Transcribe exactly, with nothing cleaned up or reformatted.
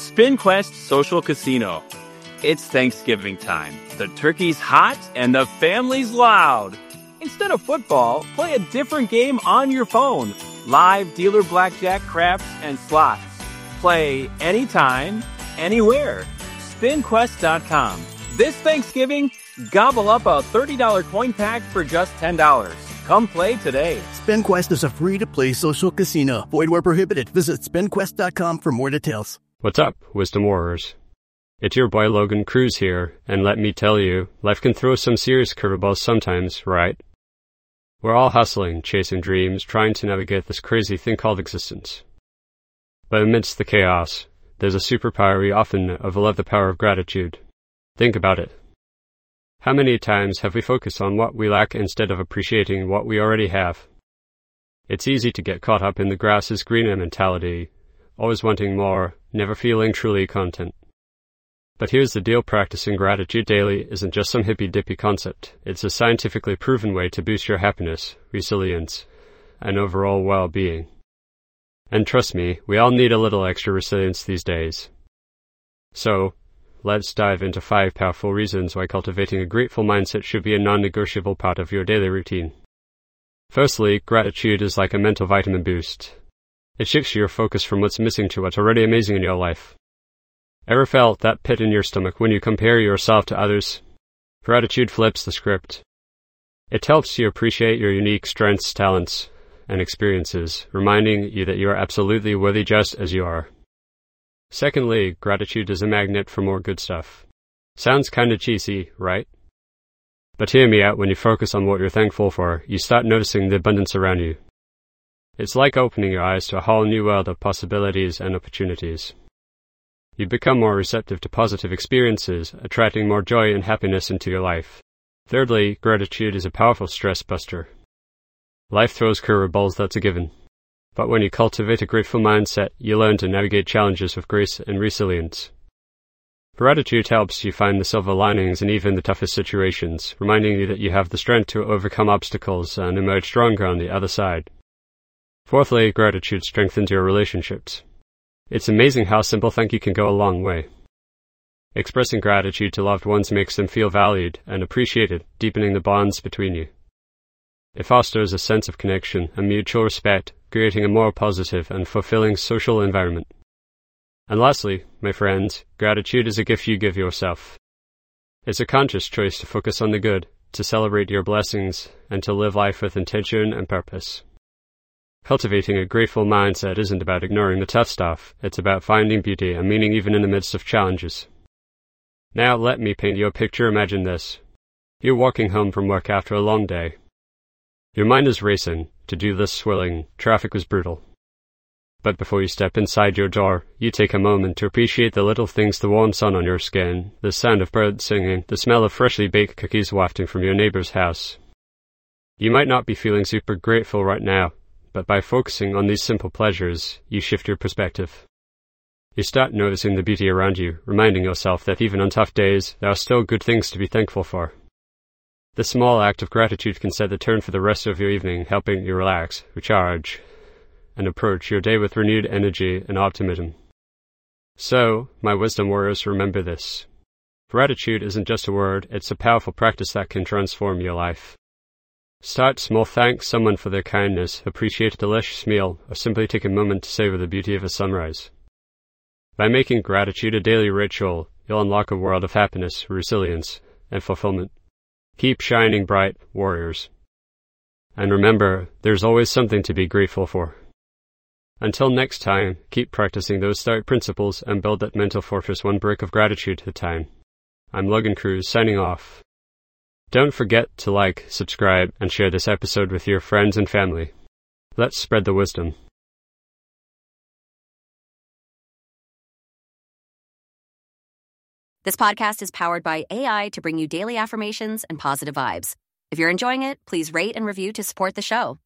SpinQuest Social Casino. It's Thanksgiving time. The turkey's hot and the family's loud. Instead of football, play a different game on your phone. Live dealer blackjack, craps, and slots. Play anytime, anywhere. spin quest dot com. This Thanksgiving, gobble up a thirty dollars coin pack for just ten dollars. Come play today. SpinQuest is a free-to-play social casino. Void where prohibited. Visit spin quest dot com for more details. What's up, Wisdom Warriors? It's your boy Logan Cruz here, and let me tell you, life can throw some serious curveballs sometimes, right? We're all hustling, chasing dreams, trying to navigate this crazy thing called existence. But amidst the chaos, there's a superpower we often overlook: the power of gratitude. Think about it. How many times have we focused on what we lack instead of appreciating what we already have? It's easy to get caught up in the grass is greener mentality, always wanting more, never feeling truly content. But here's the deal: practicing gratitude daily isn't just some hippy-dippy concept. It's a scientifically proven way to boost your happiness, resilience, and overall well-being. And trust me, we all need a little extra resilience these days. So, let's dive into five powerful reasons why cultivating a grateful mindset should be a non-negotiable part of your daily routine. Firstly, gratitude is like a mental vitamin boost. It shifts your focus from what's missing to what's already amazing in your life. Ever felt that pit in your stomach when you compare yourself to others? Gratitude flips the script. It helps you appreciate your unique strengths, talents, and experiences, reminding you that you are absolutely worthy just as you are. Secondly, gratitude is a magnet for more good stuff. Sounds kinda cheesy, right? But hear me out: when you focus on what you're thankful for, you start noticing the abundance around you. It's like opening your eyes to a whole new world of possibilities and opportunities. You become more receptive to positive experiences, attracting more joy and happiness into your life. Thirdly, gratitude is a powerful stress buster. Life throws curveballs, that's a given. But when you cultivate a grateful mindset, you learn to navigate challenges with grace and resilience. Gratitude helps you find the silver linings in even the toughest situations, reminding you that you have the strength to overcome obstacles and emerge stronger on the other side. Fourthly, gratitude strengthens your relationships. It's amazing how simple thank you can go a long way. Expressing gratitude to loved ones makes them feel valued and appreciated, deepening the bonds between you. It fosters a sense of connection and mutual respect, creating a more positive and fulfilling social environment. And lastly, my friends, gratitude is a gift you give yourself. It's a conscious choice to focus on the good, to celebrate your blessings, and to live life with intention and purpose. Cultivating a grateful mindset isn't about ignoring the tough stuff. It's about finding beauty and meaning even in the midst of challenges. Now let me paint you a picture. Imagine this. You're walking home from work after a long day. Your mind is racing, to-do list swirling, traffic was brutal. But before you step inside your door, you take a moment to appreciate the little things: the warm sun on your skin, the sound of birds singing, the smell of freshly baked cookies wafting from your neighbor's house. You might not be feeling super grateful right now, but by focusing on these simple pleasures, you shift your perspective. You start noticing the beauty around you, reminding yourself that even on tough days, there are still good things to be thankful for. This small act of gratitude can set the tone for the rest of your evening, helping you relax, recharge, and approach your day with renewed energy and optimism. So, my wisdom warriors, remember this. Gratitude isn't just a word, it's a powerful practice that can transform your life. Start small. Thank someone for their kindness, appreciate a delicious meal, or simply take a moment to savor the beauty of a sunrise. By making gratitude a daily ritual, you'll unlock a world of happiness, resilience, and fulfillment. Keep shining bright, warriors. And remember, there's always something to be grateful for. Until next time, keep practicing those start principles and build that mental fortress one brick of gratitude at a time. I'm Logan Cruz, signing off. Don't forget to like, subscribe, and share this episode with your friends and family. Let's spread the wisdom. This podcast is powered by A I to bring you daily affirmations and positive vibes. If you're enjoying it, please rate and review to support the show.